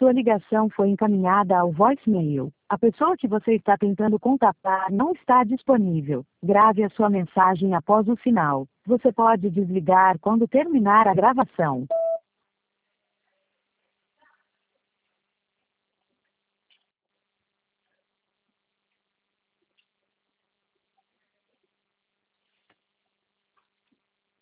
Sua ligação foi encaminhada ao voicemail. A pessoa que você está tentando contatar não está disponível. Grave a sua mensagem após o sinal. Você pode desligar quando terminar a gravação.